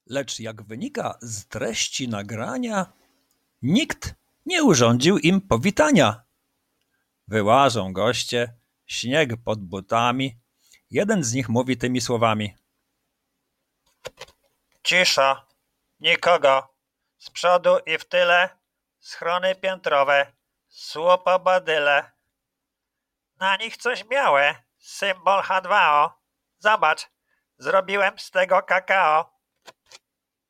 Lecz jak wynika z treści nagrania, nikt nie urządził im powitania. Wyłażą goście, śnieg pod butami. Jeden z nich mówi tymi słowami. Cisza, nikogo. Z przodu i w tyle schrony piętrowe, słupa badyle. Na nich coś białe, symbol H2O. Zobacz, zrobiłem z tego kakao.